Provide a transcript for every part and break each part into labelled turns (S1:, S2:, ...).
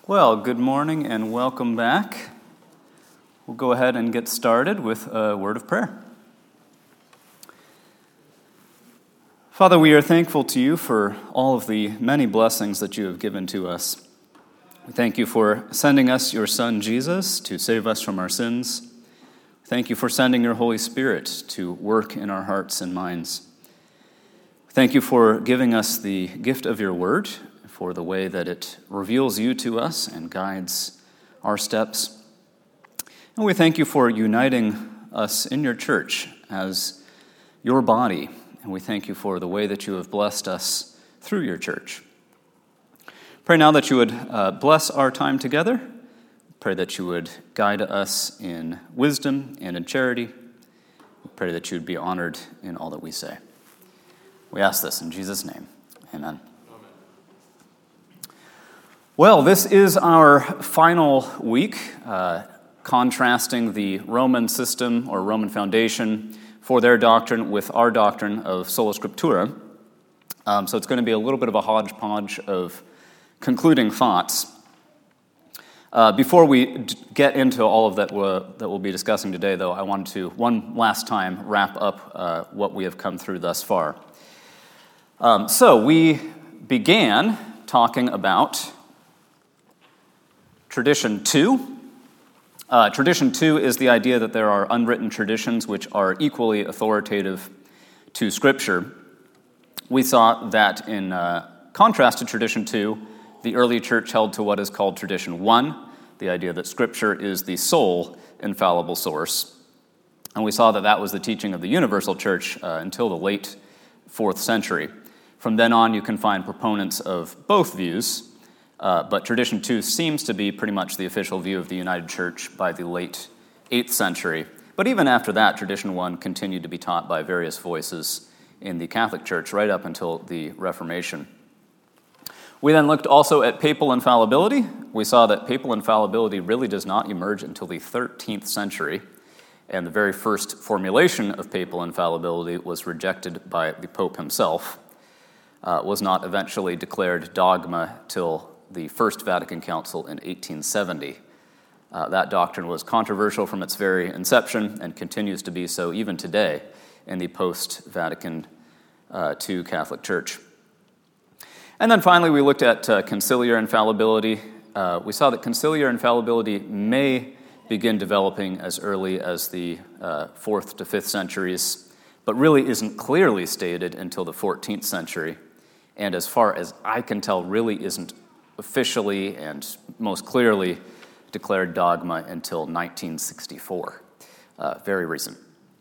S1: Well, good morning and welcome back. We'll go ahead and get started with a word of prayer. Father, we are thankful to you for all of the many blessings that you have given to us. We thank you for sending us your Son, Jesus, to save us from our sins. Thank you for sending your Holy Spirit to work in our hearts and minds. Thank you for giving us the gift of your word, for the way that it reveals you to us and guides our steps. And we thank you for uniting us in your church as your body. And we thank you for the way that you have blessed us through your church. Pray now that you would bless our time together. Pray that you would guide us in wisdom and in charity. Pray that you would be honored in all that we say. We ask this in Jesus' name. Amen. Well, this is our final week, contrasting the Roman system or Roman foundation for their doctrine with our doctrine of sola scriptura. So it's going to be a little bit of a hodgepodge of concluding thoughts. Before we get into all of that we'll be discussing today, though, I wanted to, one last time, wrap up what we have come through thus far. So we began talking about Tradition 2. Tradition 2 is the idea that there are unwritten traditions which are equally authoritative to Scripture. We saw that in contrast to Tradition 2, the early church held to what is called Tradition 1, the idea that Scripture is the sole infallible source. And we saw that that was the teaching of the universal church until the late 4th century. From then on, you can find proponents of both views, but Tradition 2 seems to be pretty much the official view of the United Church by the late 8th century. But even after that, Tradition 1 continued to be taught by various voices in the Catholic Church right up until the Reformation. We then looked also at papal infallibility. We saw that papal infallibility really does not emerge until the 13th century, and the very first formulation of papal infallibility was rejected by the Pope himself. Was not eventually declared dogma till the First Vatican Council in 1870. That doctrine was controversial from its very inception and continues to be so even today in the post-Vatican II Catholic Church. And then finally, we looked at conciliar infallibility. We saw that conciliar infallibility may begin developing as early as the 4th to 5th centuries, but really isn't clearly stated until the 14th century. And as far as I can tell, really isn't officially and most clearly declared dogma until 1964. Very recent.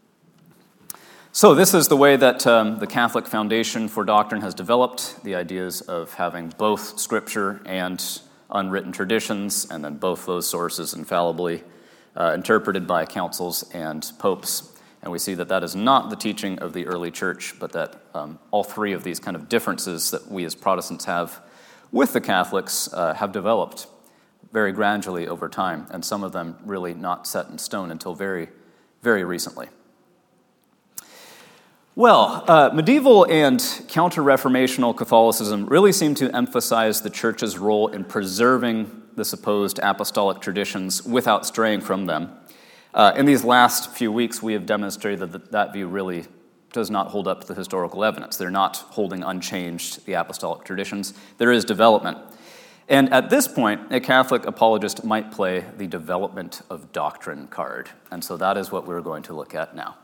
S1: So this is the way that the Catholic foundation for doctrine has developed, the ideas of having both Scripture and unwritten traditions, and then both those sources infallibly interpreted by councils and popes. And we see that that is not the teaching of the early church, but that all three of these kind of differences that we as Protestants have with the Catholics have developed very gradually over time, and some of them really not set in stone until very, very recently. Well, medieval and counter-reformational Catholicism really seem to emphasize the Church's role in preserving the supposed apostolic traditions without straying from them. In these last few weeks, we have demonstrated that that view really does not hold up to the historical evidence. They're not holding unchanged the apostolic traditions. There is development. And at this point, a Catholic apologist might play the development of doctrine card. And so that is what we're going to look at now.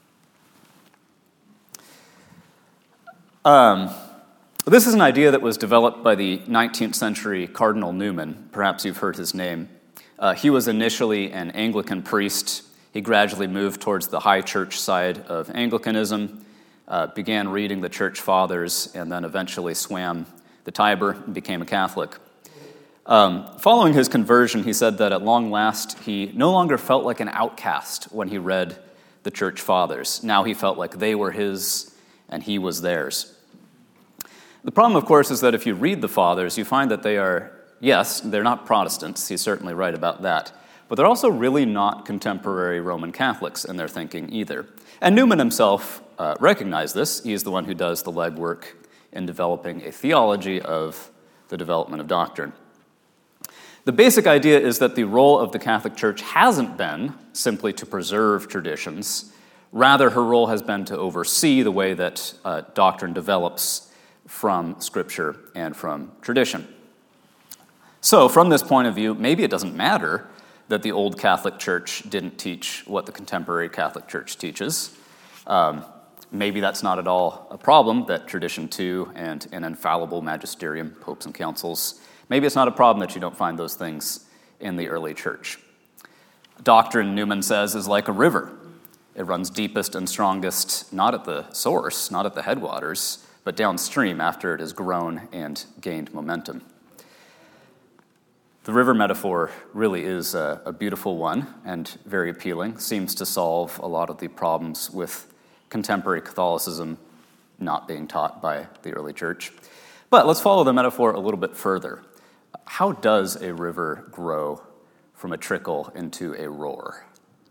S1: This is an idea that was developed by the 19th century Cardinal Newman. Perhaps you've heard his name. He was initially an Anglican priest. He gradually moved towards the high church side of Anglicanism, began reading the church fathers, and then eventually swam the Tiber and became a Catholic. Following his conversion, he said that at long last, he no longer felt like an outcast when he read the church fathers. Now he felt like they were his and he was theirs. The problem, of course, is that if you read the fathers, you find that they are, yes, they're not Protestants. He's certainly right about that. But they're also really not contemporary Roman Catholics in their thinking either. And Newman himself recognized this. He's the one who does the legwork in developing a theology of the development of doctrine. The basic idea is that the role of the Catholic Church hasn't been simply to preserve traditions. Rather, her role has been to oversee the way that doctrine develops from Scripture and from tradition. So, from this point of view, maybe it doesn't matter that the old Catholic Church didn't teach what the contemporary Catholic Church teaches. Maybe that's not at all a problem, that tradition too and an infallible magisterium, popes and councils, maybe it's not a problem that you don't find those things in the early church. Doctrine, Newman says, is like a river. It runs deepest and strongest, not at the source, not at the headwaters, but downstream after it has grown and gained momentum. The river metaphor really is a beautiful one and very appealing, seems to solve a lot of the problems with contemporary Catholicism not being taught by the early church. But let's follow the metaphor a little bit further. How does a river grow from a trickle into a roar?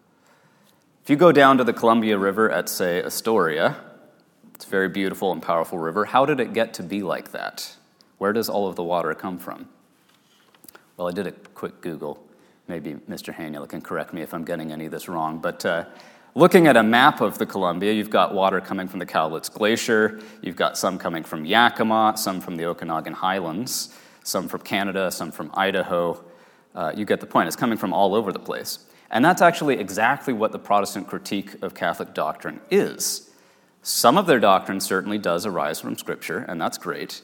S1: If you go down to the Columbia River at, say, Astoria, it's a very beautiful and powerful river. How did it get to be like that? Where does all of the water come from? Well, I did a quick Google. Maybe Mr. Haniel can correct me if I'm getting any of this wrong, but looking at a map of the Columbia, you've got water coming from the Cowlitz Glacier, you've got some coming from Yakima, some from the Okanagan Highlands, some from Canada, some from Idaho. You get the point. It's coming from all over the place. And that's actually exactly what the Protestant critique of Catholic doctrine is. Some of their doctrine certainly does arise from Scripture, and that's great.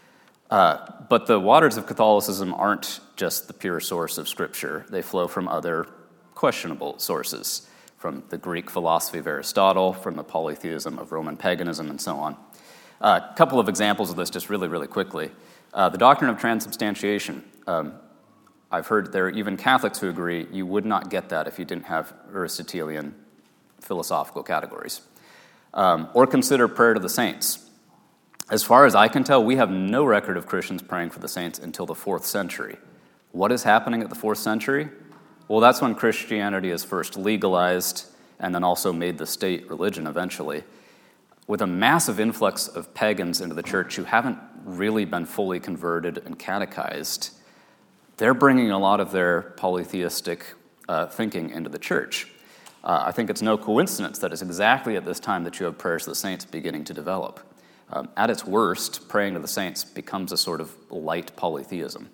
S1: But the waters of Catholicism aren't just the pure source of Scripture. They flow from other questionable sources, from the Greek philosophy of Aristotle, from the polytheism of Roman paganism, and so on. A couple of examples of this just really, really quickly. The doctrine of transubstantiation. I've heard there are even Catholics who agree you would not get that if you didn't have Aristotelian philosophical categories. Or consider prayer to the saints. As far as I can tell, we have no record of Christians praying for the saints until the 4th century. What is happening at the 4th century? Well, that's when Christianity is first legalized and then also made the state religion eventually, with a massive influx of pagans into the church who haven't really been fully converted and catechized. They're bringing a lot of their polytheistic thinking into the church. I think it's no coincidence that it's exactly at this time that you have prayers to the saints beginning to develop. At its worst, praying to the saints becomes a sort of light polytheism.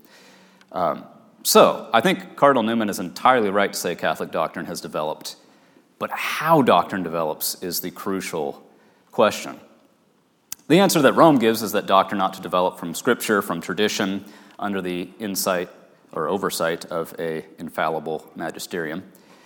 S1: So, I think Cardinal Newman is entirely right to say Catholic doctrine has developed, but how doctrine develops is the crucial question. The answer that Rome gives is that doctrine ought to develop from Scripture, from tradition, under the insight or oversight of an infallible magisterium.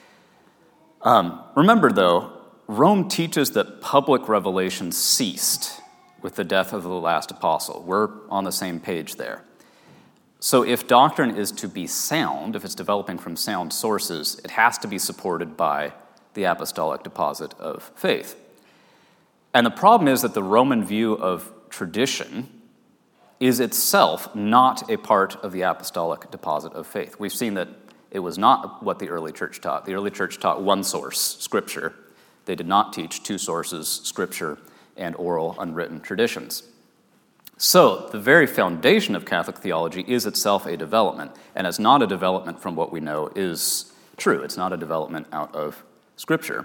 S1: Remember, though, Rome teaches that public revelation ceased with the death of the last apostle. We're on the same page there. So if doctrine is to be sound, if it's developing from sound sources, it has to be supported by the apostolic deposit of faith. And the problem is that the Roman view of tradition is itself not a part of the apostolic deposit of faith. We've seen that it was not what the early church taught. The early church taught one source, Scripture. They did not teach two sources, Scripture and oral, unwritten traditions. So, the very foundation of Catholic theology is itself a development, and it's not a development from what we know is true. It's not a development out of Scripture.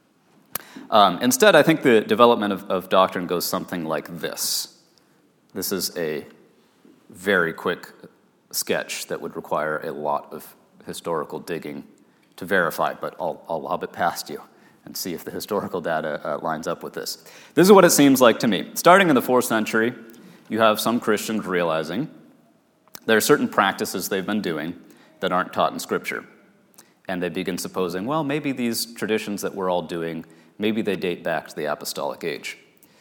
S1: Instead, I think the development of doctrine goes something like this. This is a very quick sketch that would require a lot of historical digging to verify, but I'll lob it past you and see if the historical data lines up with this. This is what it seems like to me. Starting in the 4th century, you have some Christians realizing there are certain practices they've been doing that aren't taught in Scripture. And they begin supposing, well, maybe these traditions that we're all doing, maybe they date back to the apostolic age.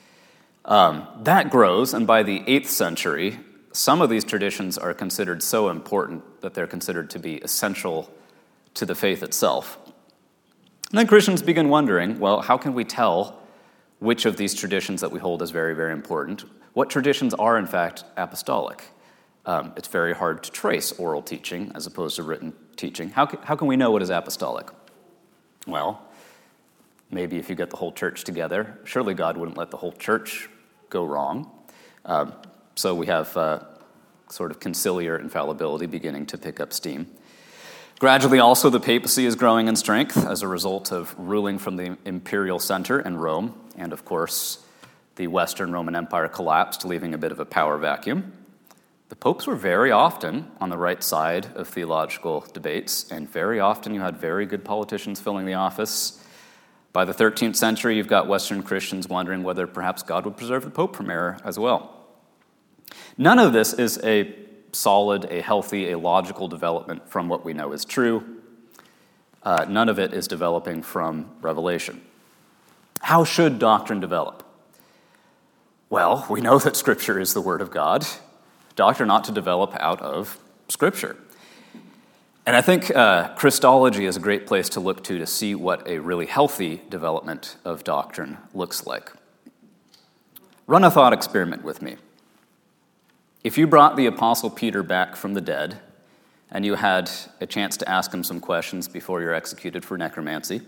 S1: That grows, and by the 8th century, some of these traditions are considered so important that they're considered to be essential to the faith itself. And then Christians begin wondering, well, how can we tell which of these traditions that we hold is very, very important? What traditions are, in fact, apostolic? It's very hard to trace oral teaching as opposed to written teaching. How can we know what is apostolic? Well, maybe if you get the whole church together, surely God wouldn't let the whole church go wrong. So we have sort of conciliar infallibility beginning to pick up steam. Gradually, also, the papacy is growing in strength as a result of ruling from the imperial center in Rome, and of course, the Western Roman Empire collapsed, leaving a bit of a power vacuum. The popes were very often on the right side of theological debates, and very often you had very good politicians filling the office. By the 13th century, you've got Western Christians wondering whether perhaps God would preserve the Pope from error as well. None of this is a solid, a healthy, a logical development from what we know is true. None of it is developing from revelation. How should doctrine develop? Well, we know that Scripture is the Word of God. Doctrine ought to develop out of Scripture. And I think Christology is a great place to look to see what a really healthy development of doctrine looks like. Run a thought experiment with me. If you brought the Apostle Peter back from the dead, and you had a chance to ask him some questions before you're executed for necromancy,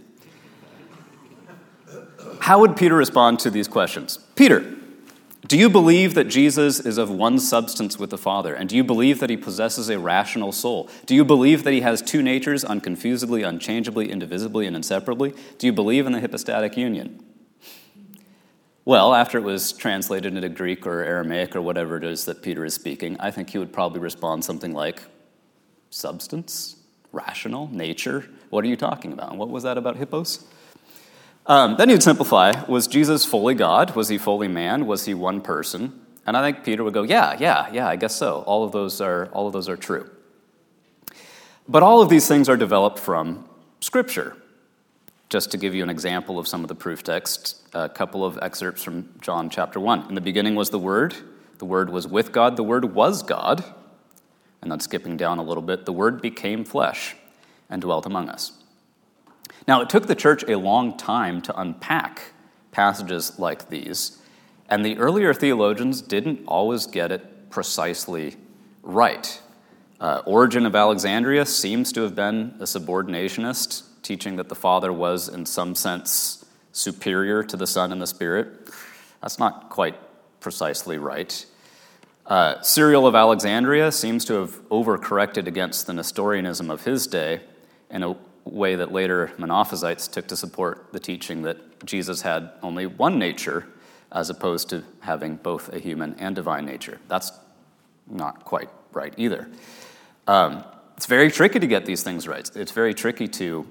S1: how would Peter respond to these questions? Peter, do you believe that Jesus is of one substance with the Father? And do you believe that he possesses a rational soul? Do you believe that he has two natures, unconfusedly, unchangeably, indivisibly, and inseparably? Do you believe in the hypostatic union? Well, after it was translated into Greek or Aramaic or whatever it is that Peter is speaking, I think he would probably respond something like, substance, rational, nature, what are you talking about? And what was that about hippos? Then he'd simplify, was Jesus fully God? Was he fully man? Was he one person? And I think Peter would go, yeah, I guess so. All of those are true. But all of these things are developed from Scripture. Just to give you an example of some of the proof texts, a couple of excerpts from John chapter 1. In the beginning was the Word was with God, the Word was God. And then skipping down a little bit, the Word became flesh and dwelt among us. Now, it took the church a long time to unpack passages like these, and the earlier theologians didn't always get it precisely right. Origen of Alexandria seems to have been a subordinationist, teaching that the Father was, in some sense, superior to the Son and the Spirit. That's not quite precisely right. Cyril of Alexandria seems to have overcorrected against the Nestorianism of his day in a way that later Monophysites took to support the teaching that Jesus had only one nature as opposed to having both a human and divine nature. That's not quite right either. It's very tricky to get these things right. It's very tricky to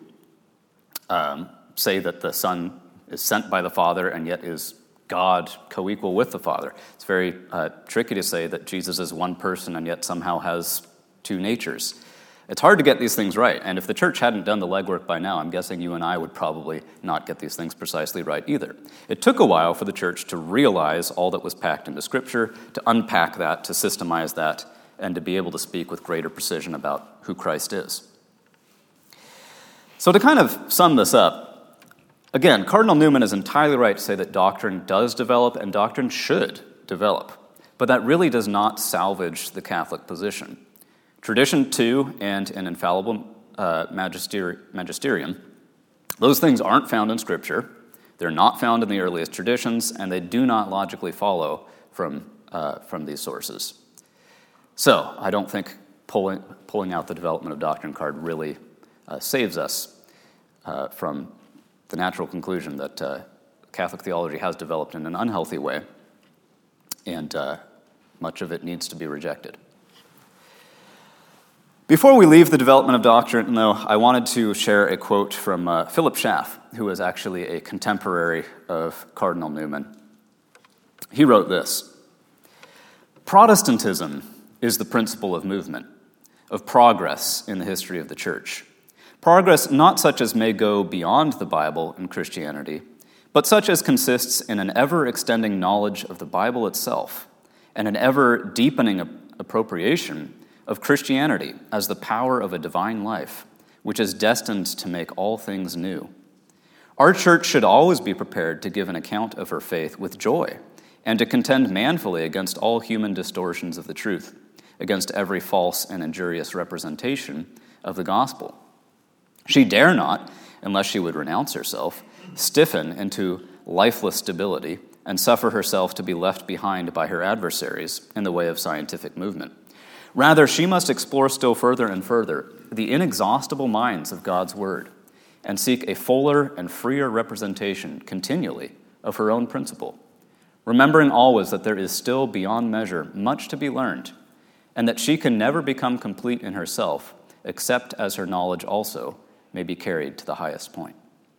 S1: say that the Son is sent by the Father and yet is God co-equal with the Father. It's very tricky to say that Jesus is one person and yet somehow has two natures. It's hard to get these things right, and if the church hadn't done the legwork by now, I'm guessing you and I would probably not get these things precisely right either. It took a while for the church to realize all that was packed into Scripture, to unpack that, to systemize that, and to be able to speak with greater precision about who Christ is. So to kind of sum this up, again, Cardinal Newman is entirely right to say that doctrine does develop and doctrine should develop, but that really does not salvage the Catholic position. Tradition, too, and an infallible magisterium, those things aren't found in Scripture, they're not found in the earliest traditions, and they do not logically follow from these sources. So I don't think pulling out the development of doctrine card really saves us from the natural conclusion that Catholic theology has developed in an unhealthy way, and much of it needs to be rejected. Before we leave the development of doctrine, though, I wanted to share a quote from Philip Schaff, who is actually a contemporary of Cardinal Newman. He wrote this: Protestantism is the principle of movement, of progress in the history of the Church. Progress not such as may go beyond the Bible and Christianity, but such as consists in an ever-extending knowledge of the Bible itself and an ever-deepening appropriation of Christianity as the power of a divine life, which is destined to make all things new. Our church should always be prepared to give an account of her faith with joy and to contend manfully against all human distortions of the truth, against every false and injurious representation of the gospel. She dare not, unless she would renounce herself, stiffen into lifeless stability and suffer herself to be left behind by her adversaries in the way of scientific movement. Rather, she must explore still further and further the inexhaustible minds of God's Word and seek a fuller and freer representation continually of her own principle, remembering always that there is still beyond measure much to be learned, and that she can never become complete in herself except as her knowledge also may be carried to the highest point.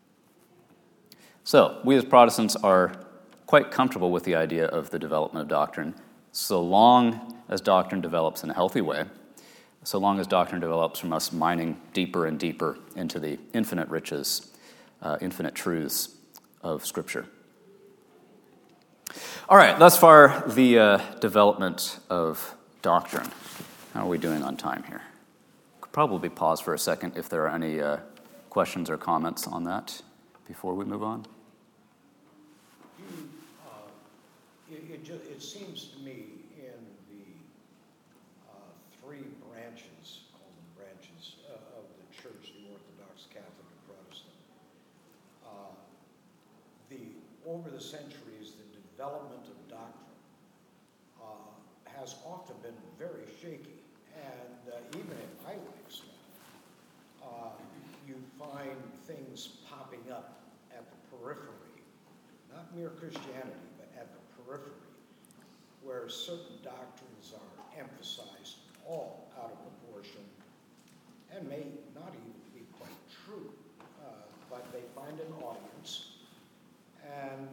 S1: So, we as Protestants are quite comfortable with the idea of the development of doctrine, so long as doctrine develops in a healthy way, so long as doctrine develops from us mining deeper and deeper into the infinite riches, infinite truths of Scripture. All right, thus far, the development of doctrine. How are we doing on time here? Could probably pause for a second if there are any questions or comments on that before we move on.
S2: It seems to me in the three branches, called them branches, of the Church, the Orthodox, Catholic, and Protestant, over the centuries, the development of doctrine has often been very shaky. And even in my lifespan, you find things popping up at the periphery, not mere Christianity, but at the periphery, where certain doctrines are emphasized all out of proportion and may not even be quite true, but they find an audience, and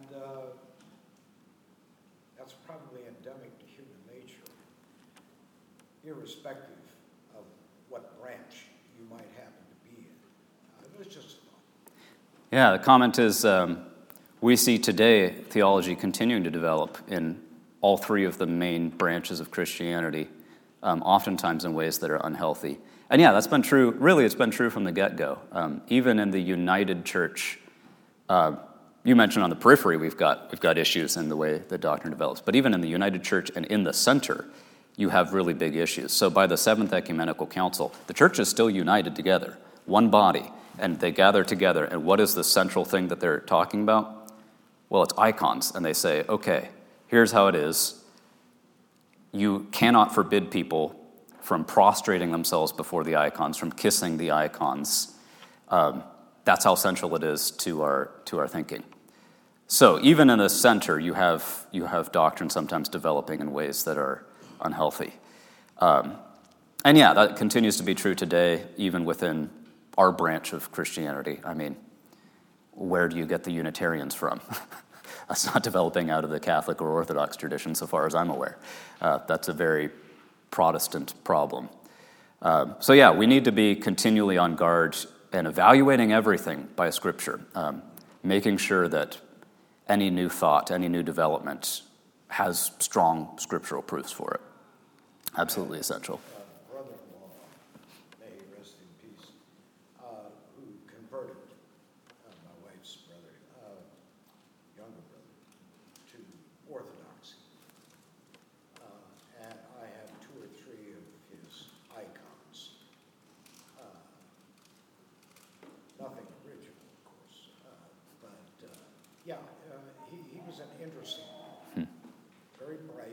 S2: that's probably endemic to human nature, irrespective of what branch you might happen to be in. It was just a thought.
S1: Yeah, the comment is, we see today theology continuing to develop in all three of the main branches of Christianity, oftentimes in ways that are unhealthy. And yeah, that's been true, really it's been true from the get-go. Even in the United Church, you mentioned on the periphery we've got issues in the way that doctrine develops, but even in the United Church and in the center, you have really big issues. So by the Seventh Ecumenical Council, the church is still united together, one body, and they gather together, and what is the central thing that they're talking about? Well, it's icons, and they say, okay, here's how it is. You cannot forbid people from prostrating themselves before the icons, from kissing the icons. That's how central it is to our thinking. So even in the center, you have doctrine sometimes developing in ways that are unhealthy. And yeah, that continues to be true today, even within our branch of Christianity. I mean, where do you get the Unitarians from? That's not developing out of the Catholic or Orthodox tradition, so far as I'm aware. That's a very Protestant problem. So yeah, we need to be continually on guard and evaluating everything by Scripture, making sure that any new thought, any new development has strong scriptural proofs for it. Absolutely essential.
S2: Brother-in-law, may he rest in peace, who converted my wife's brother, younger brother, to Orthodoxy. And I have two or three of his icons. Nothing original, of course, but yeah, he was an interesting, very bright.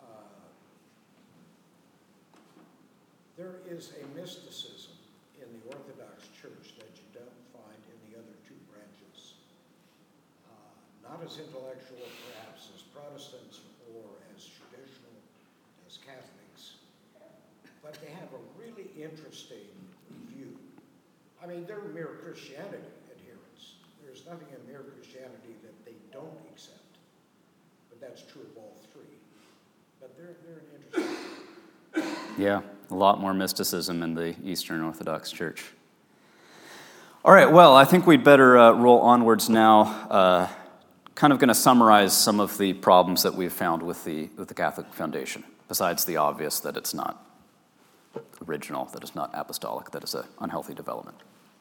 S2: There is a mysticism in the Orthodox Church that you don't find in the other two branches. Not as intellectual, perhaps, as Protestants or as traditional as Catholics, but they have a really interesting view. I mean, they're mere Christianity adherents. There's nothing in mere Christianity that they don't accept, but that's true of all three. But they're an interesting.
S1: Yeah, a lot more mysticism in the Eastern Orthodox Church. All right, well, I think we'd better roll onwards now. Kind of going to summarize some of the problems that we've found with the Catholic foundation, besides the obvious that it's not original, that it's not apostolic, that it's an unhealthy development.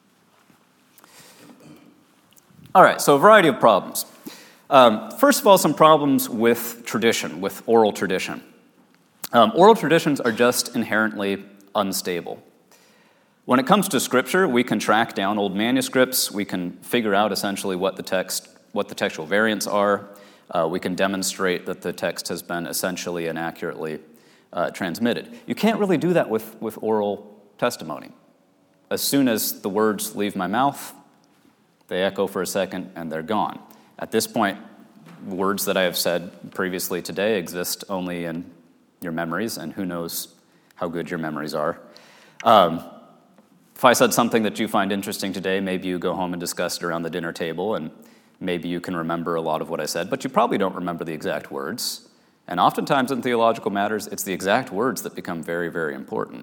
S1: All right, so a variety of problems. First of all, some problems with tradition, with oral tradition. Oral traditions are just inherently unstable. When it comes to Scripture, we can track down old manuscripts. We can figure out essentially what the textual variants are. We can demonstrate that the text has been essentially and accurately transmitted. You can't really do that with oral testimony. As soon as the words leave my mouth, they echo for a second and they're gone. At this point, words that I have said previously today exist only in your memories, and who knows how good your memories are. If I said something that you find interesting today, maybe you go home and discuss it around the dinner table, and maybe you can remember a lot of what I said, but you probably don't remember the exact words. And oftentimes in theological matters, it's the exact words that become very, very important.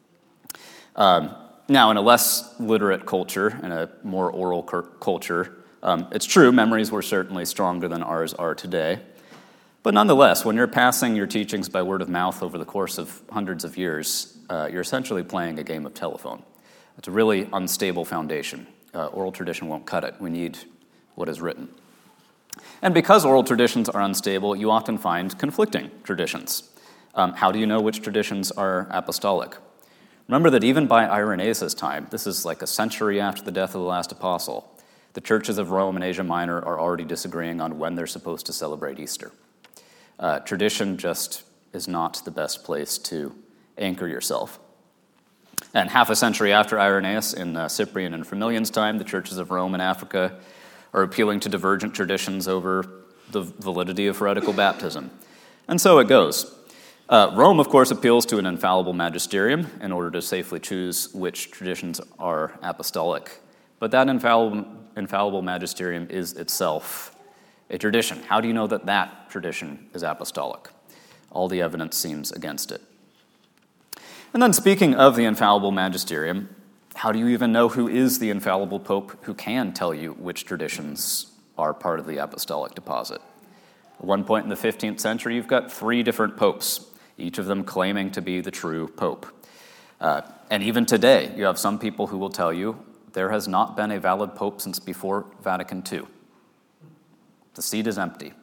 S1: Now, in a less literate culture, in a more oral culture, it's true, memories were certainly stronger than ours are today. But nonetheless, when you're passing your teachings by word of mouth over the course of hundreds of years, you're essentially playing a game of telephone. It's a really unstable foundation. Oral tradition won't cut it. We need what is written. And because oral traditions are unstable, you often find conflicting traditions. How do you know which traditions are apostolic? Remember that even by Irenaeus' time, this is like a century after the death of the last apostle, the churches of Rome and Asia Minor are already disagreeing on when they're supposed to celebrate Easter. Tradition just is not the best place to anchor yourself. And half a century after Irenaeus, in Cyprian and Firmilian's time, the churches of Rome and Africa are appealing to divergent traditions over the validity of heretical baptism. And so it goes. Rome, of course, appeals to an infallible magisterium in order to safely choose which traditions are apostolic. But that infallible magisterium is itself a tradition. How do you know that that tradition is apostolic? All the evidence seems against it. And then speaking of the infallible magisterium, how do you even know who is the infallible pope who can tell you which traditions are part of the apostolic deposit? At one point in the 15th century, you've got 3 different popes, each of them claiming to be the true pope. And even today, you have some people who will tell you there has not been a valid pope since before Vatican II. The seat is empty.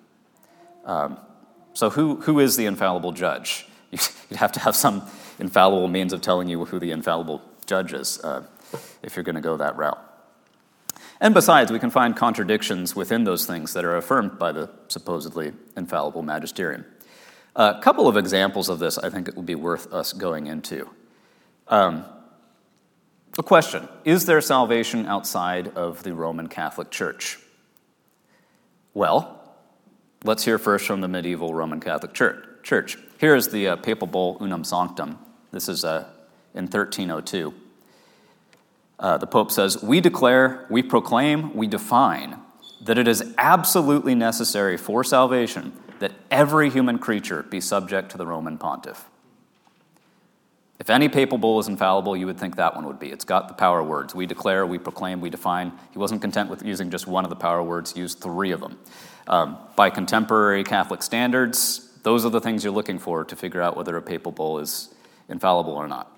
S1: So who is the infallible judge? You'd have to have some infallible means of telling you who the infallible judge is if you're going to go that route. And besides, we can find contradictions within those things that are affirmed by the supposedly infallible magisterium. A couple of examples of this I think it would be worth us going into. A question: is there salvation outside of the Roman Catholic Church? Well, let's hear first from the medieval Roman Catholic Church. Here is the papal bull Unam Sanctam. This is in 1302. The Pope says, "We declare, we proclaim, we define that it is absolutely necessary for salvation that every human creature be subject to the Roman pontiff." If any papal bull is infallible, you would think that one would be. It's got the power words. We declare, we proclaim, we define. He wasn't content with using just one of the power words, he used 3 of them. By contemporary Catholic standards, those are the things you're looking for to figure out whether a papal bull is infallible or not.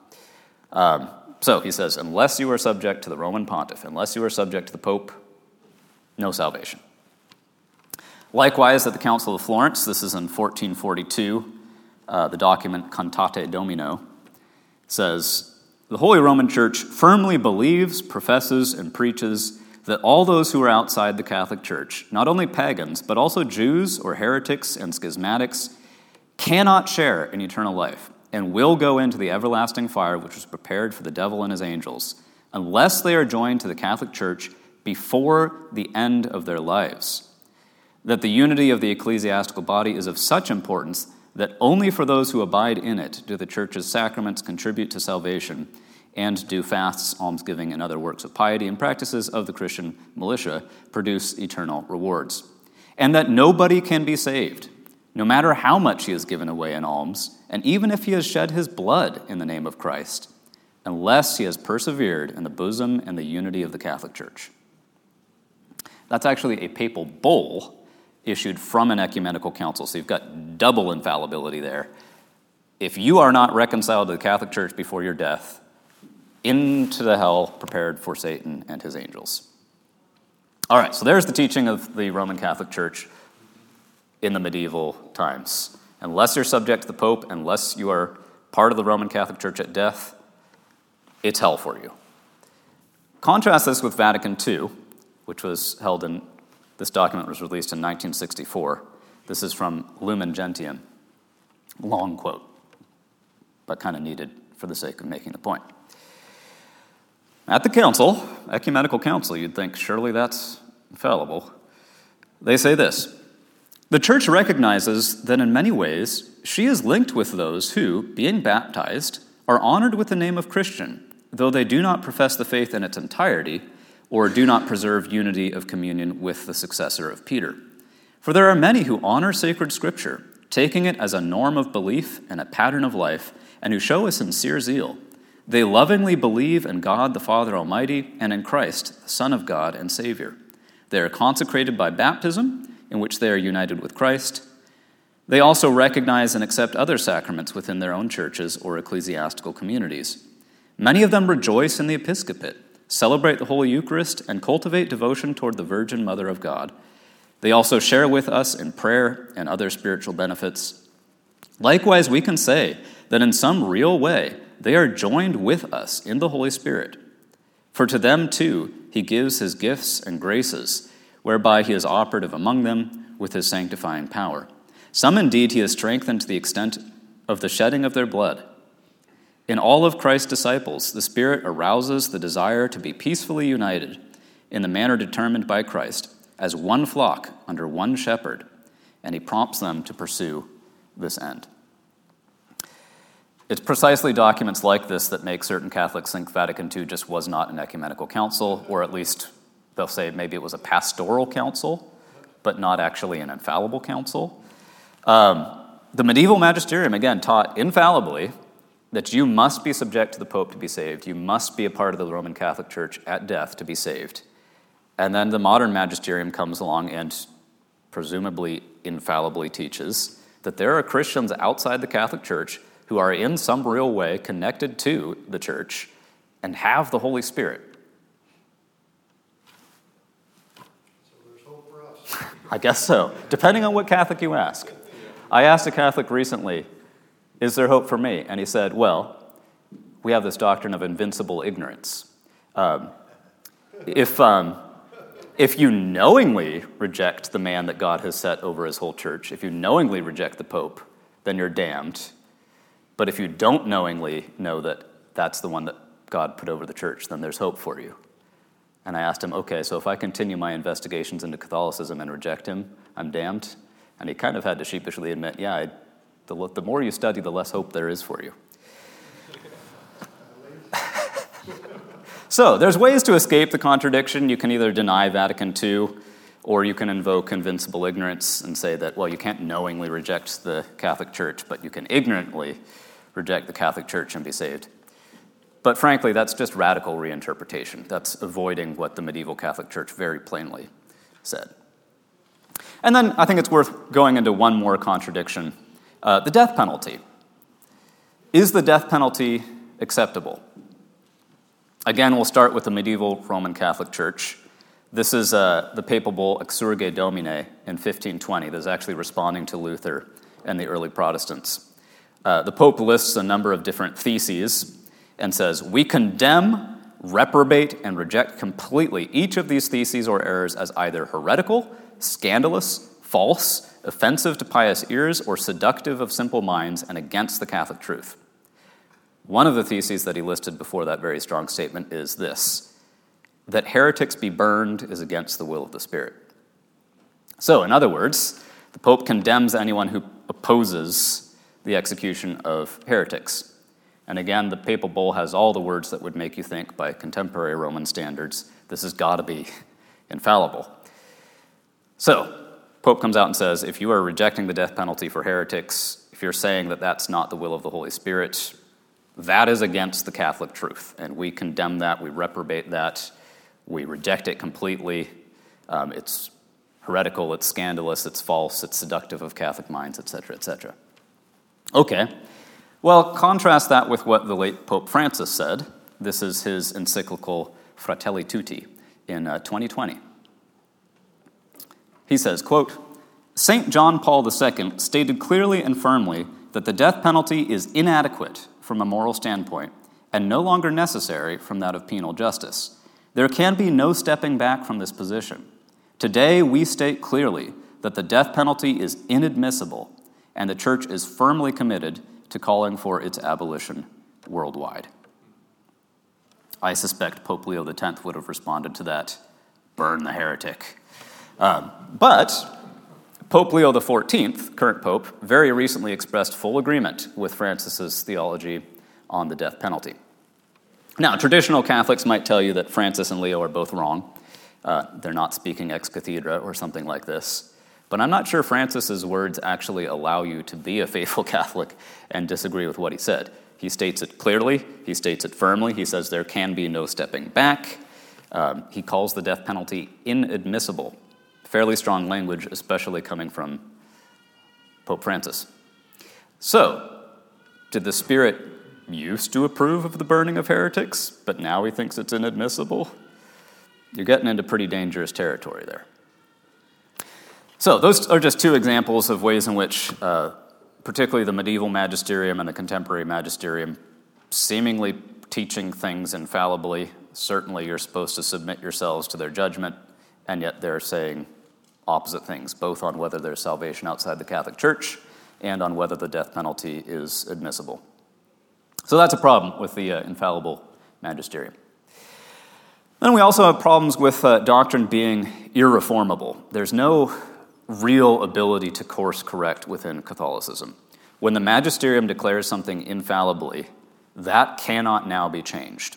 S1: So he says, unless you are subject to the Roman pontiff, unless you are subject to the Pope, no salvation. Likewise, at the Council of Florence, this is in 1442, the document Cantate Domino says, "The Holy Roman Church firmly believes, professes, and preaches that all those who are outside the Catholic Church, not only pagans, but also Jews or heretics and schismatics, cannot share in eternal life and will go into the everlasting fire which was prepared for the devil and his angels, unless they are joined to the Catholic Church before the end of their lives. That the unity of the ecclesiastical body is of such importance that only for those who abide in it do the Church's sacraments contribute to salvation and do fasts, almsgiving, and other works of piety and practices of the Christian militia produce eternal rewards. And that nobody can be saved, no matter how much he has given away in alms, and even if he has shed his blood in the name of Christ, unless he has persevered in the bosom and the unity of the Catholic Church." That's actually a papal bull issued from an ecumenical council, so you've got double infallibility there. If you are not reconciled to the Catholic Church before your death, into the hell prepared for Satan and his angels. All right, so there's the teaching of the Roman Catholic Church in the medieval times. Unless you're subject to the Pope, unless you are part of the Roman Catholic Church at death, it's hell for you. Contrast this with Vatican II, which was held in, this document was released in 1964. This is from Lumen Gentium. Long quote. but kind of needed for the sake of making the point. At the council, ecumenical council, you'd think surely that's infallible. They say this: the church recognizes that in many ways she is linked with those who, being baptized, are honored with the name of Christian, though they do not profess the faith in its entirety or do not preserve unity of communion with the successor of Peter. For there are many who honor sacred scripture, taking it as a norm of belief and a pattern of life, and who show a sincere zeal. They lovingly believe in God the Father Almighty and in Christ, the Son of God and Savior. They are consecrated by baptism, in which they are united with Christ. They also recognize and accept other sacraments within their own churches or ecclesiastical communities. Many of them rejoice in the episcopate, celebrate the Holy Eucharist, and cultivate devotion toward the Virgin Mother of God. They also share with us in prayer and other spiritual benefits. Likewise, we can say that in some real way they are joined with us in the Holy Spirit. For to them, too, he gives his gifts and graces, whereby he is operative among them with his sanctifying power. Some indeed he has strengthened to the extent of the shedding of their blood. In all of Christ's disciples, the Spirit arouses the desire to be peacefully united in the manner determined by Christ, as one flock under one shepherd, and he prompts them to pursue this end. It's precisely documents like this that make certain Catholics think Vatican II just was not an ecumenical council, or at least they'll say maybe it was a pastoral council, but not actually an infallible council. The medieval magisterium, again, taught infallibly that you must be subject to the Pope to be saved. You must be a part of the Roman Catholic Church at death to be saved. And then the modern magisterium comes along and presumably infallibly teaches that there are Christians outside the Catholic Church who are in some real way connected to the Church and have the Holy Spirit.
S2: So there's hope for us.
S1: I guess so, depending on what Catholic you ask. I asked a Catholic recently, is there hope for me? And he said, well, we have this doctrine of invincible ignorance. If you knowingly reject the man that God has set over his whole church, if you knowingly reject the Pope, then you're damned. But if you don't knowingly know that that's the one that God put over the church, then there's hope for you. And I asked him, okay, so if I continue my investigations into Catholicism and reject him, I'm damned? And he kind of had to sheepishly admit, yeah, the more you study, the less hope there is for you. So there's ways to escape the contradiction. You can either deny Vatican II, or you can invoke invincible ignorance and say that, well, you can't knowingly reject the Catholic Church, but you can ignorantly reject the Catholic Church and be saved. But frankly, that's just radical reinterpretation. That's avoiding what the medieval Catholic Church very plainly said. And then I think it's worth going into one more contradiction. The death penalty. Is the death penalty acceptable? Again, we'll start with the medieval Roman Catholic Church. This is the papal bull Exsurge Domine in 1520 that's actually responding to Luther and the early Protestants. The Pope lists a number of different theses and says, we condemn, reprobate, and reject completely each of these theses or errors as either heretical, scandalous, false, offensive to pious ears, or seductive of simple minds and against the Catholic truth. One of the theses that he listed before that very strong statement is this: that heretics be burned is against the will of the Spirit. So, in other words, the Pope condemns anyone who opposes the execution of heretics. And again, the papal bull has all the words that would make you think, by contemporary Roman standards, this has got to be infallible. So, Pope comes out and says, if you are rejecting the death penalty for heretics, if you're saying that that's not the will of the Holy Spirit, that is against the Catholic truth, and we condemn that, we reprobate that, we reject it completely. It's heretical, it's scandalous, it's false, it's seductive of Catholic minds, etc., etc. Okay, well, contrast that with what the late Pope Francis said. This is his encyclical Fratelli Tutti in 2020. He says, quote, St. John Paul II stated clearly and firmly that the death penalty is inadequate from a moral standpoint and no longer necessary from that of penal justice. There can be no stepping back from this position. Today, we state clearly that the death penalty is inadmissible, and the Church is firmly committed to calling for its abolition worldwide. I suspect Pope Leo X would have responded to that, burn the heretic. But Pope Leo XIV, current pope, very recently expressed full agreement with Francis's theology on the death penalty. Now, traditional Catholics might tell you that Francis and Leo are both wrong. They're not speaking ex cathedra or something like this. But I'm not sure Francis's words actually allow you to be a faithful Catholic and disagree with what he said. He states it clearly. He states it firmly. He says there can be no stepping back. He calls the death penalty inadmissible. Fairly strong language, especially coming from Pope Francis. So, did the Spirit used to approve of the burning of heretics, but now he thinks it's inadmissible? You're getting into pretty dangerous territory there. So, those are just two examples of ways in which, particularly the medieval magisterium and the contemporary magisterium, seemingly teaching things infallibly. Certainly you're supposed to submit yourselves to their judgment, and yet they're saying opposite things, both on whether there's salvation outside the Catholic Church and on whether the death penalty is admissible. So that's a problem with the infallible magisterium. Then we also have problems with doctrine being irreformable. There's no real ability to course correct within Catholicism. When the magisterium declares something infallibly, that cannot now be changed.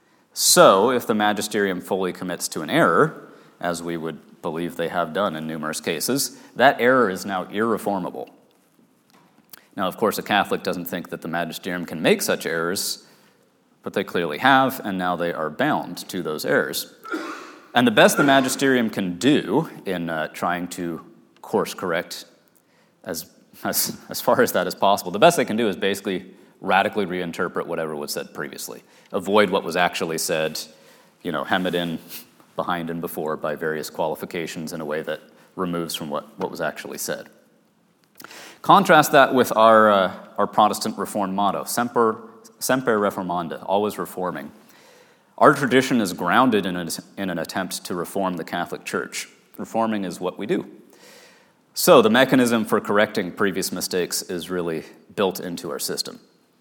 S1: So if the magisterium fully commits to an error, as we would believe they have done in numerous cases, that error is now irreformable. Now, of course, a Catholic doesn't think that the magisterium can make such errors, but they clearly have, and now they are bound to those errors. And the best the magisterium can do in trying to course correct as far as that is possible, the best they can do is basically radically reinterpret whatever was said previously. Avoid what was actually said, hem it in behind and before by various qualifications in a way that removes from what was actually said. Contrast that with our Protestant Reformed motto, Semper Reformanda, always reforming. Our tradition is grounded in an attempt to reform the Catholic Church. Reforming is what we do. So the mechanism for correcting previous mistakes is really built into our system.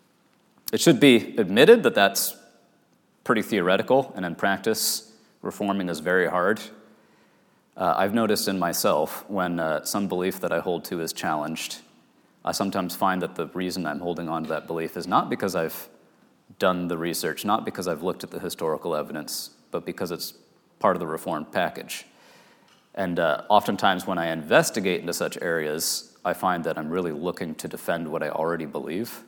S1: It should be admitted that that's pretty theoretical, and in practice, reforming is very hard. I've noticed in myself when some belief that I hold to is challenged, I sometimes find that the reason I'm holding on to that belief is not because I've done the research, not because I've looked at the historical evidence, but because it's part of the Reformed package. And oftentimes when I investigate into such areas, I find that I'm really looking to defend what I already believe.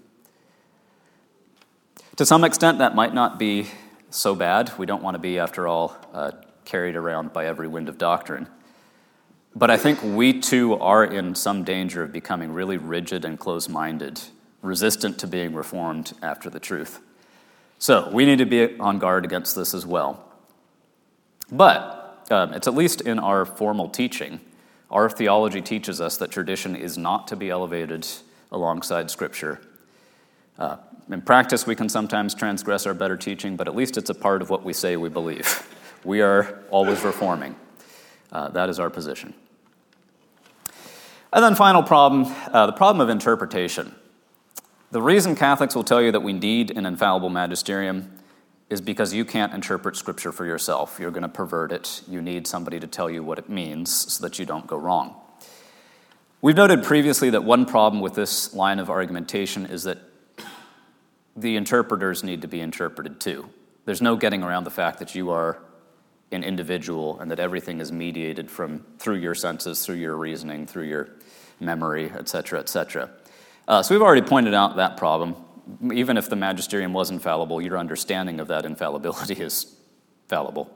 S1: To some extent, that might not be so bad. We don't want to be, after all, carried around by every wind of doctrine. But I think we too are in some danger of becoming really rigid and close-minded, resistant to being reformed after the truth. So we need to be on guard against this as well. But it's at least in our formal teaching. Our theology teaches us that tradition is not to be elevated alongside Scripture. In practice, we can sometimes transgress our better teaching, but at least it's a part of what we say we believe. We are always reforming. That is our position. And then final problem, the problem of interpretation. The reason Catholics will tell you that we need an infallible magisterium is because you can't interpret Scripture for yourself. You're going to pervert it. You need somebody to tell you what it means so that you don't go wrong. We've noted previously that one problem with this line of argumentation is that the interpreters need to be interpreted too. There's no getting around the fact that you are an individual and that everything is mediated through your senses, through your reasoning, through your memory, etc., etc. So we've already pointed out that problem. Even if the magisterium was infallible, your understanding of that infallibility is fallible.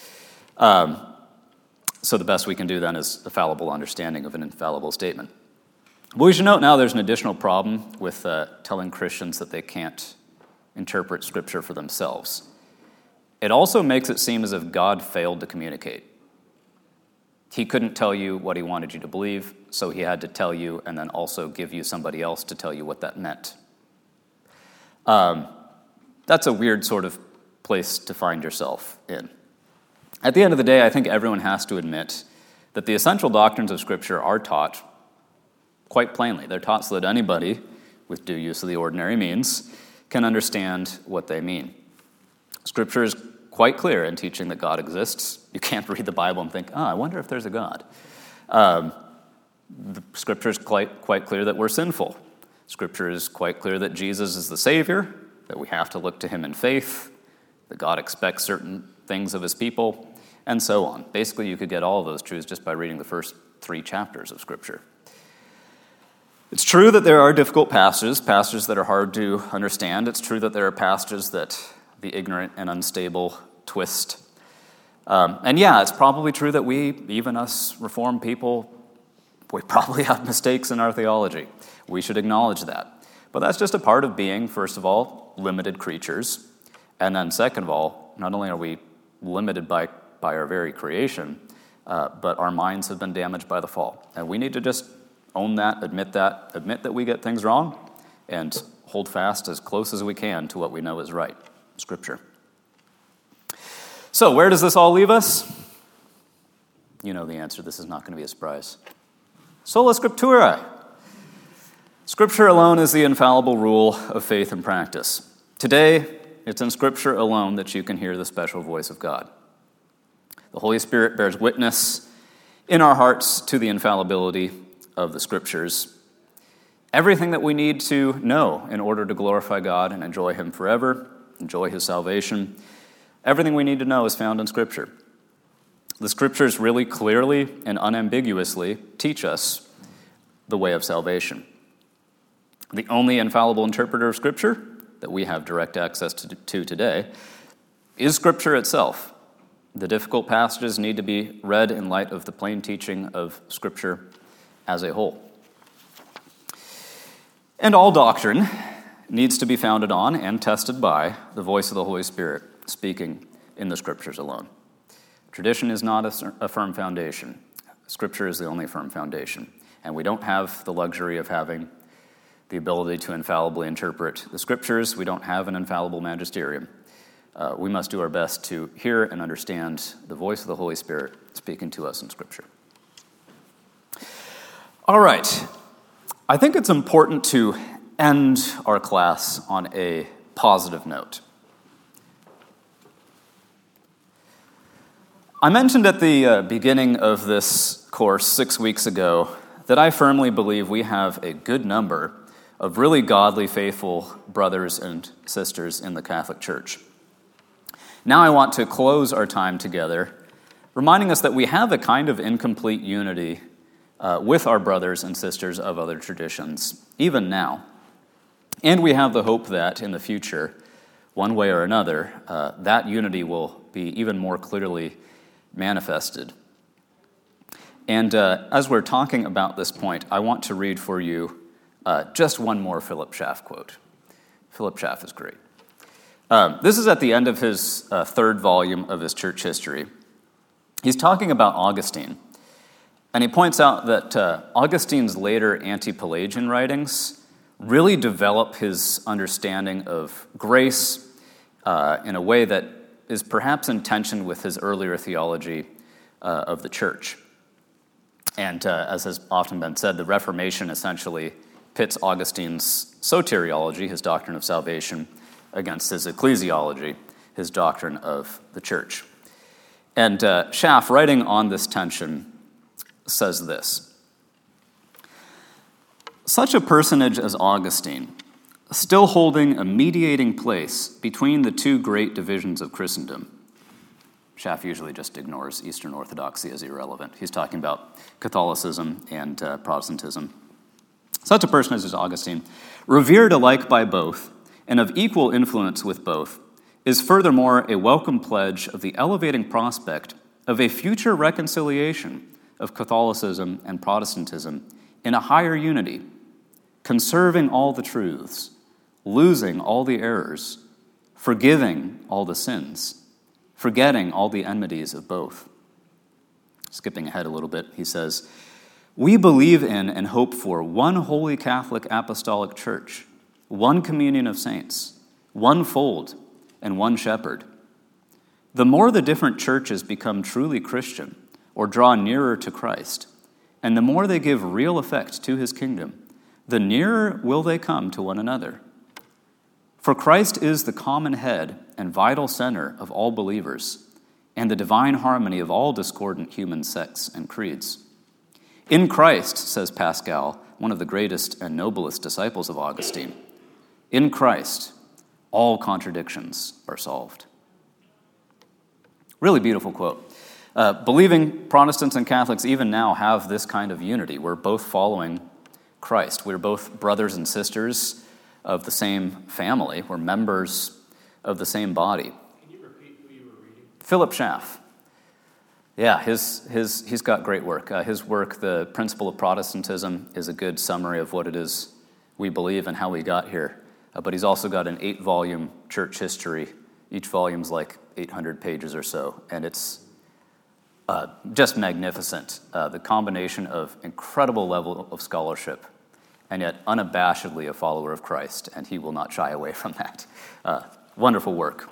S1: So the best we can do then is a fallible understanding of an infallible statement. But we should note now there's an additional problem with telling Christians that they can't interpret Scripture for themselves. It also makes it seem as if God failed to communicate. He couldn't tell you what he wanted you to believe, so he had to tell you and then also give you somebody else to tell you what that meant. That's a weird sort of place to find yourself in. At the end of the day, I think everyone has to admit that the essential doctrines of Scripture are taught quite plainly. They're taught so that anybody with due use of the ordinary means, can understand what they mean. Scripture is quite clear in teaching that God exists. You can't read the Bible and think, I wonder if there's a God. The Scripture is quite clear that we're sinful. Scripture is quite clear that Jesus is the Savior, that we have to look to him in faith, that God expects certain things of his people, and so on. Basically, you could get all of those truths just by reading the first 3 chapters of Scripture. It's true that there are difficult passages that are hard to understand. It's true that there are passages that the ignorant and unstable twist. And yeah, it's probably true that we, even us Reformed people, we probably have mistakes in our theology. We should acknowledge that. But that's just a part of being, first of all, limited creatures. And then second of all, not only are we limited by our very creation, but our minds have been damaged by the fall. And we need to just own that, admit that we get things wrong, and hold fast as close as we can to what we know is right, Scripture. So where does this all leave us? You know the answer. This is not going to be a surprise. Sola Scriptura. Scripture alone is the infallible rule of faith and practice. Today, it's in Scripture alone that you can hear the special voice of God. The Holy Spirit bears witness in our hearts to the infallibility of the Scriptures. Everything that we need to know in order to glorify God and enjoy him forever, enjoy his salvation, everything we need to know is found in Scripture. The Scriptures really clearly and unambiguously teach us the way of salvation. The only infallible interpreter of Scripture that we have direct access to today is Scripture itself. The difficult passages need to be read in light of the plain teaching of Scripture as a whole. And all doctrine needs to be founded on and tested by the voice of the Holy Spirit speaking in the Scriptures alone. Tradition is not a firm foundation. Scripture is the only firm foundation. And we don't have the luxury of having the ability to infallibly interpret the Scriptures. We don't have an infallible magisterium. We must do our best to hear and understand the voice of the Holy Spirit speaking to us in Scripture. All right. I think it's important to end our class on a positive note. I mentioned at the beginning of this course 6 weeks ago that I firmly believe we have a good number of really godly, faithful brothers and sisters in the Catholic Church. Now I want to close our time together, reminding us that we have a kind of incomplete unity with our brothers and sisters of other traditions, even now. And we have the hope that in the future, one way or another, that unity will be even more clearly manifested. And as we're talking about this point, I want to read for you just one more Philip Schaff quote. Philip Schaff is great. This is at the end of his third volume of his church history. He's talking about Augustine, and he points out that Augustine's later anti-Pelagian writings really develop his understanding of grace in a way that is perhaps in tension with his earlier theology of the church. And as has often been said, the Reformation essentially pits Augustine's soteriology, his doctrine of salvation, against his ecclesiology, his doctrine of the church. And Schaff, writing on this tension, says this: "Such a personage as Augustine, still holding a mediating place between the two great divisions of Christendom." Schaff usually just ignores Eastern Orthodoxy as irrelevant. He's talking about Catholicism and Protestantism. Such a personage as Augustine, revered alike by both and of equal influence with both, is furthermore a welcome pledge of the elevating prospect of a future reconciliation of Catholicism and Protestantism in a higher unity, conserving all the truths, losing all the errors, forgiving all the sins, forgetting all the enmities of both. Skipping ahead a little bit, he says, "We believe in and hope for one holy Catholic Apostolic Church, one communion of saints, one fold, and one shepherd. The more the different churches become truly Christian or draw nearer to Christ, and the more they give real effect to his kingdom, the nearer will they come to one another. For Christ is the common head and vital center of all believers, and the divine harmony of all discordant human sects and creeds. In Christ, says Pascal, one of the greatest and noblest disciples of Augustine, in Christ, all contradictions are solved. Really beautiful quote. Believing Protestants and Catholics even now have this kind of unity. We're both following Christ. We're both brothers and sisters of the same family. We're members of the same body.
S3: Can you repeat who you were reading?
S1: Philip Schaff. Yeah, he's got great work. His work, The Principle of Protestantism, is a good summary of what it is we believe and how we got here. But he's also got an 8-volume church history. Each volume's like 800 pages or so, and it's just magnificent. The combination of incredible level of scholarship and yet unabashedly a follower of Christ, and he will not shy away from that. Wonderful work.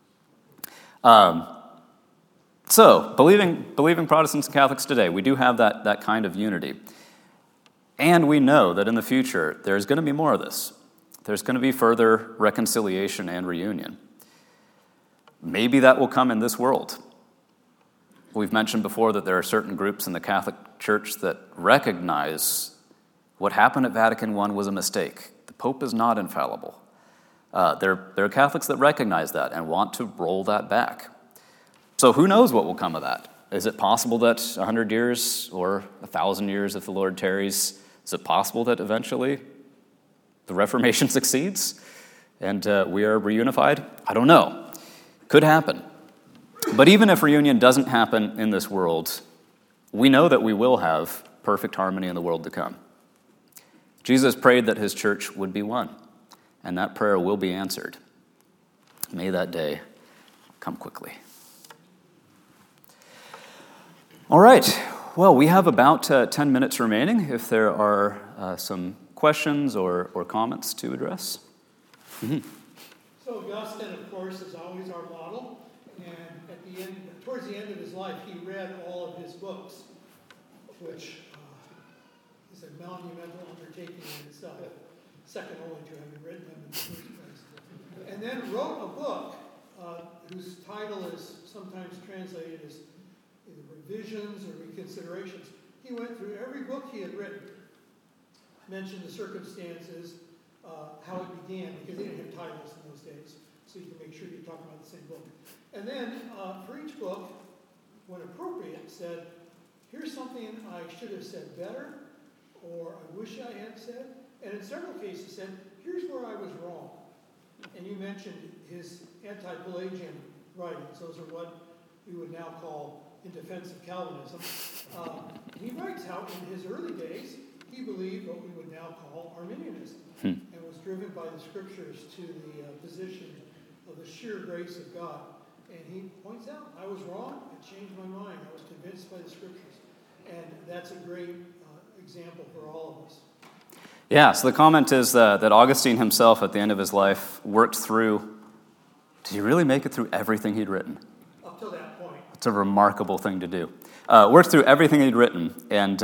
S1: So, believing Protestants and Catholics today, we do have that kind of unity. And we know that in the future, there's going to be more of this. There's going to be further reconciliation and reunion. Maybe that will come in this world. We've mentioned before that there are certain groups in the Catholic Church that recognize what happened at Vatican I was a mistake. The Pope is not infallible. There are Catholics that recognize that and want to roll that back. So who knows what will come of that? Is it possible that 100 years or 1,000 years, if the Lord tarries, is it possible that eventually the Reformation succeeds and we are reunified? I don't know. Could happen. But even if reunion doesn't happen in this world, we know that we will have perfect harmony in the world to come. Jesus prayed that his church would be one, and that prayer will be answered. May that day come quickly. All right. Well, we have about 10 minutes remaining if there are some questions or comments to address. Mm-hmm.
S4: So Augustine, of course, is always our model, and towards the end of his life, he read all of his books, which is a monumental undertaking in itself, second only to having written them in the first place. And then wrote a book whose title is sometimes translated as either revisions or reconsiderations. He went through every book he had written, mentioned the circumstances, how it began, because they didn't have titles in those days, so you can make sure you're talking about the same book. And then, for each book, when appropriate, said, here's something I should have said better, or I wish I had said. And in several cases said, here's where I was wrong. And you mentioned his anti-Pelagian writings. Those are what we would now call in defense of Calvinism. He writes how in his early days, he believed what we would now call Arminianism, and was driven by the scriptures to the position of the sheer grace of God. And he points out, I was wrong, I changed my mind, I was convinced by the scriptures. And that's a great example for all of us.
S1: Yeah, so the comment is that Augustine himself, at the end of his life, worked through, did he really make it through everything he'd written?
S4: Up till that point.
S1: It's a remarkable thing to do. Worked through everything he'd written, and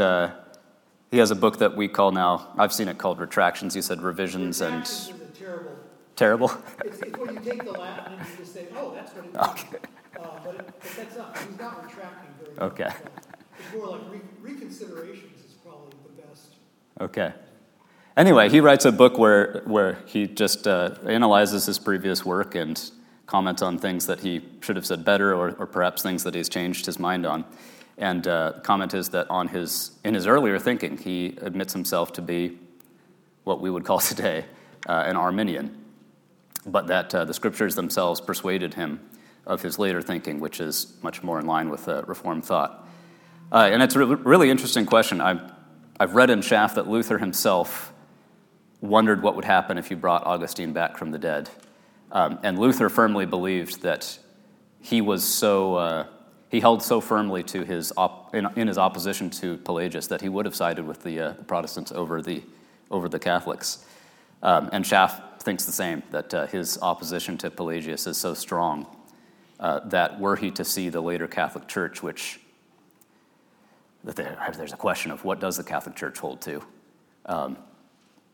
S1: he has a book that we call now, I've seen it called Retractions, you said revisions.
S4: Retractions is a terrible.
S1: Terrible?
S4: It's when you take the Latin and you just say, oh, that's what it means.
S1: Okay.
S4: But that's not, he's not retracting very much.
S1: Okay.
S4: It's more like reconsiderations is probably the best.
S1: Okay. Anyway, he writes a book where he just analyzes his previous work and comments on things that he should have said better, or perhaps things that he's changed his mind on. And the comment is that in his earlier thinking, he admits himself to be what we would call today an Arminian, but that the scriptures themselves persuaded him of his later thinking, which is much more in line with Reformed thought. And it's a really interesting question. I've read in Schaff that Luther himself wondered what would happen if you brought Augustine back from the dead. And Luther firmly believed that he was he held so firmly to his in his opposition to Pelagius that he would have sided with the Protestants over the Catholics. And Schaff thinks the same, that his opposition to Pelagius is so strong that were he to see the later Catholic Church, there's a question of what does the Catholic Church hold to.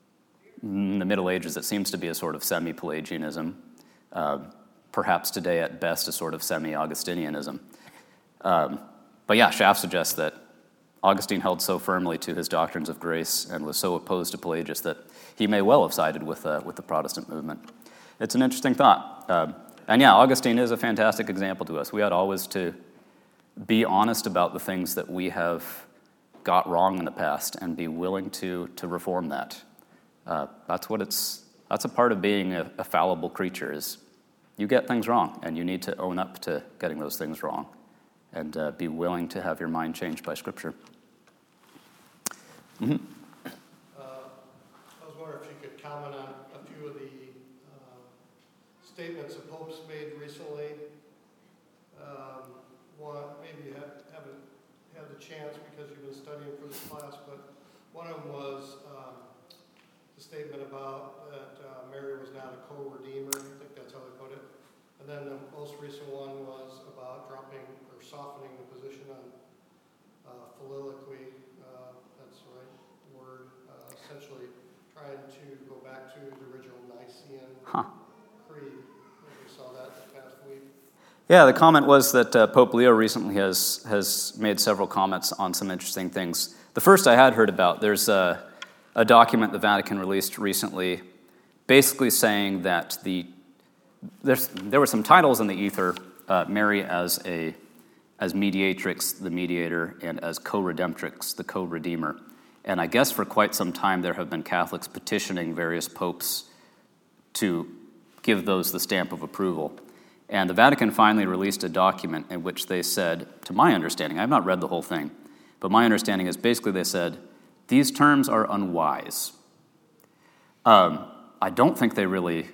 S1: In the Middle Ages, it seems to be a sort of semi-Pelagianism, perhaps today at best a sort of semi-Augustinianism. But yeah, Schaff suggests that Augustine held so firmly to his doctrines of grace and was so opposed to Pelagius that he may well have sided with the Protestant movement. It's an interesting thought. And yeah, Augustine is a fantastic example to us. We ought always to be honest about the things that we have got wrong in the past and be willing to reform that. That's a part of being a fallible creature, is you get things wrong and you need to own up to getting those things wrong and be willing to have your mind changed by Scripture. Mm-hmm.
S5: I was wondering if you could comment on a few of the statements the Pope's made recently. One, maybe you haven't had the chance because you've been studying for this class, but one of them was the statement about that Mary was not a co-redeemer. I think that's how they put it. And then the most recent one was about dropping or softening the position on filioque. That's the right word. Essentially trying to go back to the original Nicene Creed. We saw that this past week.
S1: Yeah, the comment was that Pope Leo recently has made several comments on some interesting things. The first I had heard about, there's a document the Vatican released recently basically saying that there were some titles in the ether, Mary as mediatrix, the mediator, and as co-redemptrix, the co-redeemer. And I guess for quite some time there have been Catholics petitioning various popes to give those the stamp of approval. And the Vatican finally released a document in which they said, to my understanding, I've not read the whole thing, but my understanding is basically they said, these terms are unwise. I don't think they really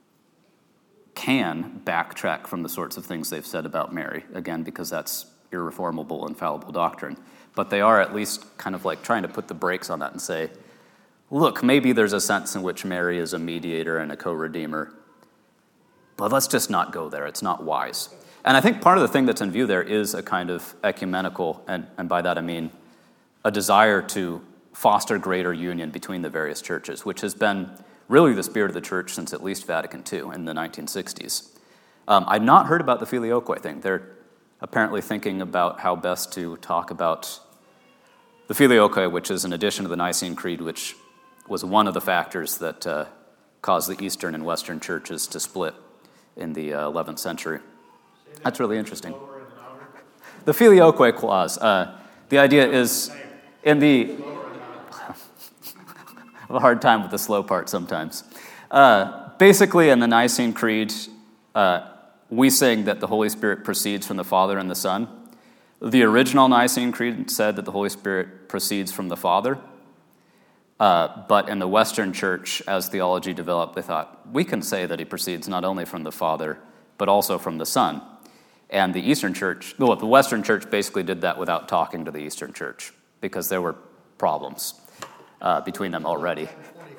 S1: can backtrack from the sorts of things they've said about Mary, again, because that's irreformable, infallible doctrine. But they are at least kind of like trying to put the brakes on that and say, look, maybe there's a sense in which Mary is a mediator and a co-redeemer, but let's just not go there. It's not wise. And I think part of the thing that's in view there is a kind of ecumenical, and by that I mean a desire to foster greater union between the various churches, which has been really the spirit of the church since at least Vatican II in the 1960s. I'd not heard about the filioque thing. They're apparently thinking about how best to talk about the filioque, which is an addition to the Nicene Creed, which was one of the factors that caused the Eastern and Western churches to split in the 11th century. That's really interesting. The filioque clause, the idea is in the... I have a hard time with the slow part sometimes. Basically, in the Nicene Creed, we sing that the Holy Spirit proceeds from the Father and the Son. The original Nicene Creed said that the Holy Spirit proceeds from the Father. But in the Western Church, as theology developed, they thought, we can say that he proceeds not only from the Father, but also from the Son. And the Eastern Church, the Western Church basically did that without talking to the Eastern Church, because there were problems between them already.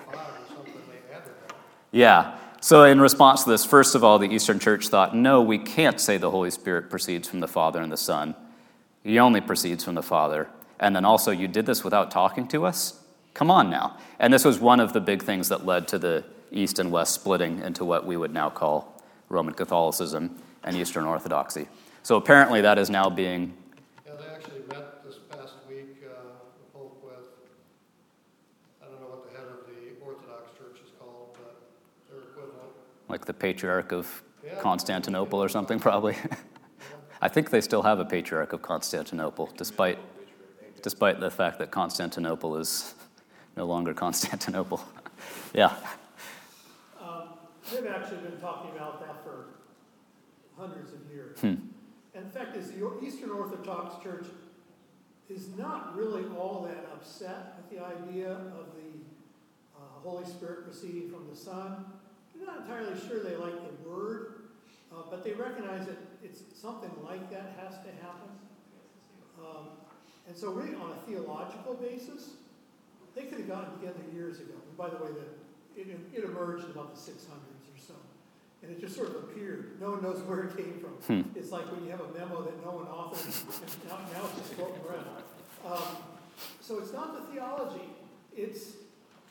S1: Yeah. So in response to this, first of all, the Eastern Church thought, no, we can't say the Holy Spirit proceeds from the Father and the Son. He only proceeds from the Father. And then also, you did this without talking to us? Come on now. And this was one of the big things that led to the East and West splitting into what we would now call Roman Catholicism and Eastern Orthodoxy. So apparently that is now being...
S5: Yeah, they actually met this past week, the Pope with, I don't know what the head of the Orthodox Church is called, but their equivalent.
S1: Like the Patriarch of Constantinople or something, probably. I think they still have a Patriarch of Constantinople, despite the fact that Constantinople is no longer Constantinople. Yeah.
S4: They've actually been talking about that for hundreds of years. And the fact is, the Eastern Orthodox Church is not really all that upset with the idea of the Holy Spirit proceeding from the Son. They're not entirely sure they like the word, but they recognize that it's something like that has to happen. And so really on a theological basis, they could have gotten together years ago. And by the way, it emerged in about the 600s or so. And it just sort of appeared. No one knows where it came from. It's like when you have a memo that no one authored, and now it's just floating around. So it's not the theology. It's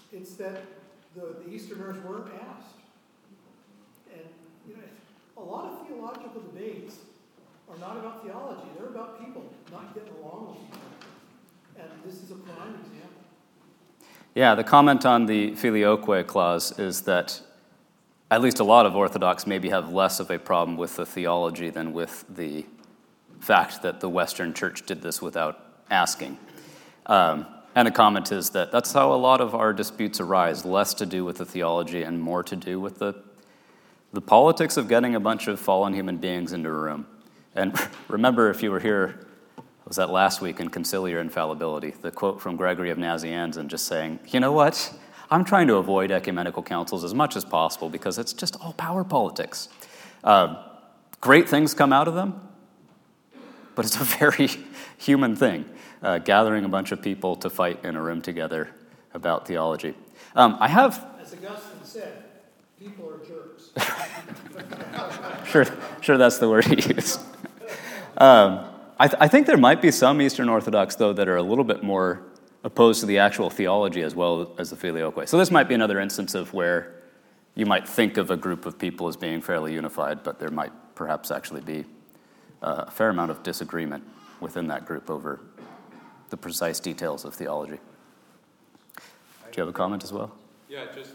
S4: It's that the Easterners weren't asked. And a lot of theological debates are not about theology. They're about people not getting along with each other. And this is a prime example.
S1: Yeah, the comment on the filioque clause is that at least a lot of Orthodox maybe have less of a problem with the theology than with the fact that the Western Church did this without asking. And the comment is that that's how a lot of our disputes arise, less to do with the theology and more to do with the politics of getting a bunch of fallen human beings into a room. And remember, if you were here, was that last week in Conciliar Infallibility, the quote from Gregory of Nazianzen just saying, you know what, I'm trying to avoid ecumenical councils as much as possible because it's just all power politics. Great things come out of them, but it's a very human thing, gathering a bunch of people to fight in a room together about theology.
S4: As Augustine said, people are jerks.
S1: Sure, that's the word he used. I think there might be some Eastern Orthodox, though, that are a little bit more opposed to the actual theology as well as the filioque. So this might be another instance of where you might think of a group of people as being fairly unified, but there might perhaps actually be a fair amount of disagreement within that group over the precise details of theology. Do you have a comment as well?
S3: Yeah, just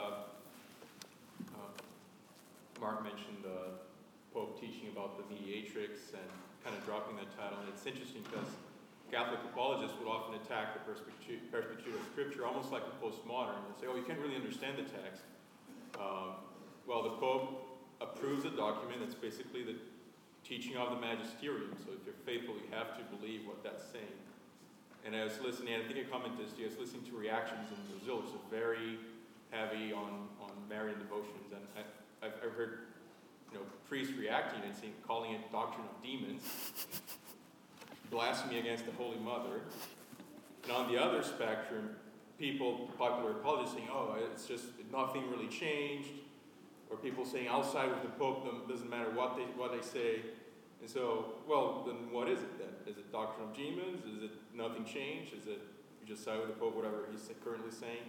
S3: Mark mentioned the Pope teaching about the mediatrix and kind of dropping that title. And it's interesting because Catholic apologists would often attack the perspective of Scripture almost like a postmodern and say, oh, you can't really understand the text. Well, the Pope approves a document that's basically the teaching of the magisterium. So if you're faithful, you have to believe what that's saying. And I was listening, and I think I commented this to you, I was listening to reactions in Brazil, which is very heavy on Marian devotions. And I've heard priests reacting and saying, calling it doctrine of demons, blasphemy against the Holy Mother. And on the other spectrum, popular apologists saying, oh, it's just nothing really changed. Or people saying outside with the Pope, doesn't matter what they say. And so, well, then what is it then? Is it doctrine of demons? Is it nothing changed? Is it you just side with the Pope, whatever he's currently saying?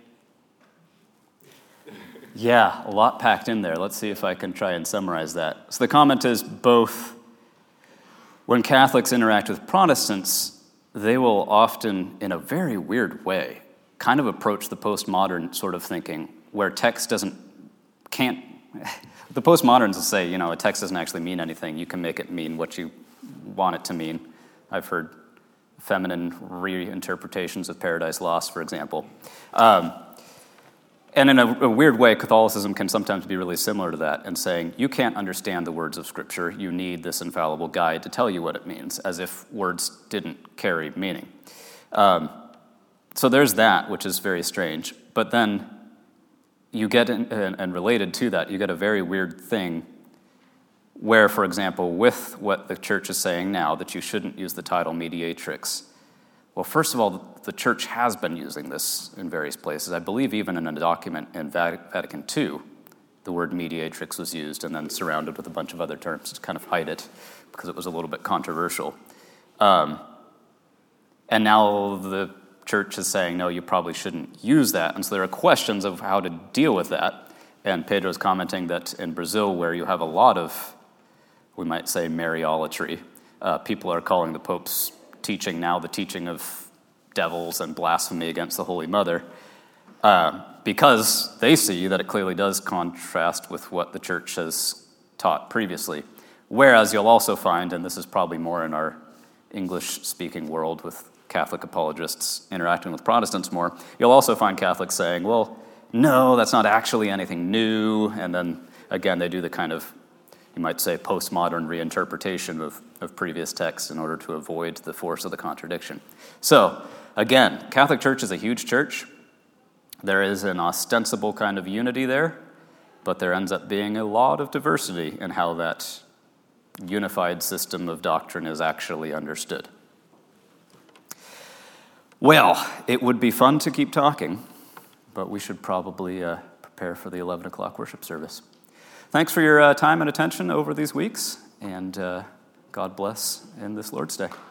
S1: Yeah, a lot packed in there. Let's see if I can try and summarize that. So the comment is both when Catholics interact with Protestants, they will often, in a very weird way, kind of approach the postmodern sort of thinking where text can't. The postmoderns will say, a text doesn't actually mean anything. You can make it mean what you want it to mean. I've heard feminine reinterpretations of Paradise Lost, for example. And in a weird way, Catholicism can sometimes be really similar to that and saying, you can't understand the words of Scripture. You need this infallible guide to tell you what it means, as if words didn't carry meaning. So there's that, which is very strange. But then you get, and related to that, you get a very weird thing where, for example, with what the Church is saying now, that you shouldn't use the title mediatrix. Well, first of all, the Church has been using this in various places. I believe even in a document in Vatican II, the word mediatrix was used and then surrounded with a bunch of other terms to kind of hide it because it was a little bit controversial. And now the Church is saying, no, you probably shouldn't use that. And so there are questions of how to deal with that. And Pedro's commenting that in Brazil, where you have a lot of, we might say, Mariolatry, people are calling the Pope's teaching now the teaching of devils and blasphemy against the Holy Mother, because they see that it clearly does contrast with what the Church has taught previously. Whereas you'll also find, and this is probably more in our English-speaking world with Catholic apologists interacting with Protestants more, you'll also find Catholics saying, well, no, that's not actually anything new, and then, again, they do the kind of, you might say, postmodern reinterpretation of previous texts in order to avoid the force of the contradiction. So, again, Catholic Church is a huge church. There is an ostensible kind of unity there, but there ends up being a lot of diversity in how that unified system of doctrine is actually understood. Well, it would be fun to keep talking, but we should probably prepare for the 11 o'clock worship service. Thanks for your time and attention over these weeks, and God bless in this Lord's Day.